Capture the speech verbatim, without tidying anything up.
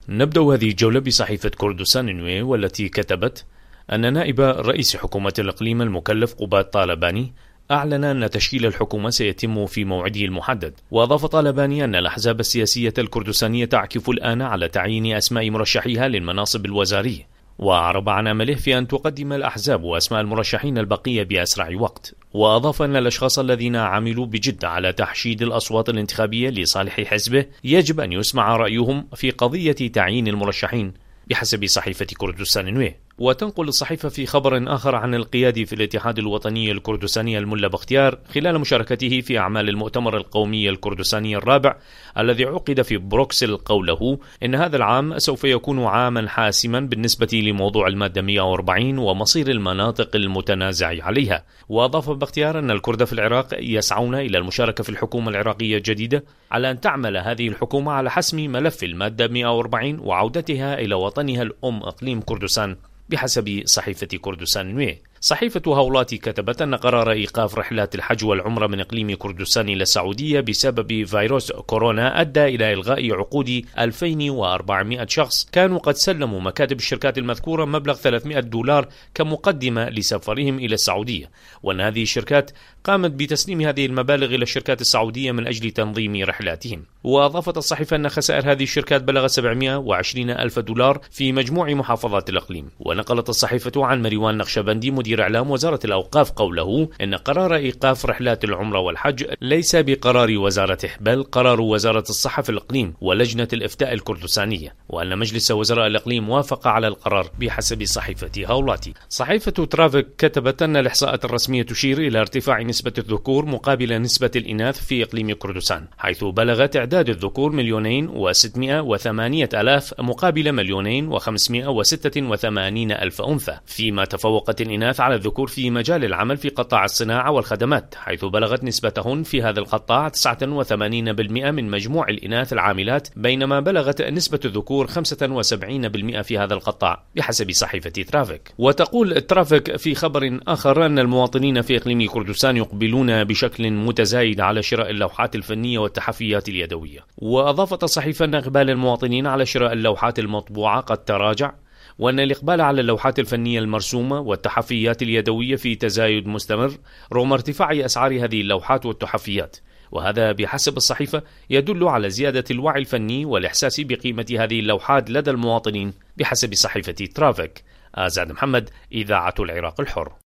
نبدأ هذه الجولة بصحيفة كردستان نوي، والتي كتبت أن نائب رئيس حكومة الإقليم المكلف قباد طالباني أعلن أن تشكيل الحكومة سيتم في موعده المحدد. وأضاف طالباني أن الأحزاب السياسية الكردستانية تعكف الآن على تعيين أسماء مرشحيها للمناصب الوزارية، وأعرب عن أمله في أن تقدم الأحزاب أسماء المرشحين البقية بأسرع وقت. وأضاف أن الأشخاص الذين عملوا بجد على تحشيد الأصوات الانتخابية لصالح حزبه يجب أن يسمع رأيهم في قضية تعيين المرشحين بحسب صحيفة كردستان نوي. وتنقل الصحيفة في خبر آخر عن القيادي في الاتحاد الوطني الكردستاني الملا بختيار خلال مشاركته في أعمال المؤتمر القومي الكردستاني الرابع الذي عقد في بروكسل قوله إن هذا العام سوف يكون عاما حاسما بالنسبة لموضوع المادة مئة وأربعين ومصير المناطق المتنازع عليها. وأضاف بختيار أن الكرد في العراق يسعون إلى المشاركة في الحكومة العراقية الجديدة على أن تعمل هذه الحكومة على حسم ملف المادة مئة وأربعين وعودتها إلى وطنها الأم إقليم كردستان بحسب صحيفة كردستان نوي. صحيفة هولاتي كتبت أن قرار إيقاف رحلات الحج والعمرة من إقليم كردستان إلى السعودية بسبب فيروس كورونا أدى إلى إلغاء عقود ألفين وأربعمئة شخص كانوا قد سلموا مكاتب الشركات المذكورة مبلغ ثلاثمئة دولار كمقدمة لسفرهم إلى السعودية، وأن هذه الشركات قامت بتسليم هذه المبالغ إلى الشركات السعودية من أجل تنظيم رحلاتهم. وأضافت الصحيفة أن خسائر هذه الشركات بلغت سبعمئة وعشرين ألف دولار في مجموع محافظات الإقليم. ونقلت الصحيفة عن مروان نقشبندي مدير إعلام وزارة الأوقاف قوله إن قرار إيقاف رحلات العمرة والحج ليس بقرار وزارته بل قرار وزارة الصحة في الإقليم ولجنة الإفتاء الكردستانية، وأن مجلس وزراء الإقليم وافق على القرار بحسب صحيفة هولاتي. صحيفة ترافيك كتبت أن الإحصاءات الرسمية تشير إلى ارتفاع نسبة الذكور مقابل نسبة الإناث في إقليم كردستان، حيث بلغ تعداد الذكور مليونين وستمئة وثمانية آلاف مقابل مليونين وخمسمئة وستة وثمانين ألف أنثى، فيما تفوقت الإناث على الذكور في مجال العمل في قطاع الصناعة والخدمات، حيث بلغت نسبتهن في هذا القطاع تسعة وثمانين بالمئة من مجموع الإناث العاملات، بينما بلغت نسبة الذكور خمسة وسبعين بالمئة في هذا القطاع بحسب صحيفة ترافيك. وتقول ترافيك في خبر آخر أن المواطنين في إقليم كردستان يقبلون بشكل متزايد على شراء اللوحات الفنية والتحفيات اليدوية. وأضافت الصحيفة أن إقبال المواطنين على شراء اللوحات المطبوعة قد تراجع، وأن الإقبال على اللوحات الفنية المرسومة والتحفيات اليدوية في تزايد مستمر رغم ارتفاع أسعار هذه اللوحات والتحفيات، وهذا بحسب الصحيفة يدل على زيادة الوعي الفني والإحساس بقيمة هذه اللوحات لدى المواطنين بحسب صحيفة ترافيك. آزاد محمد، إذاعة العراق الحر.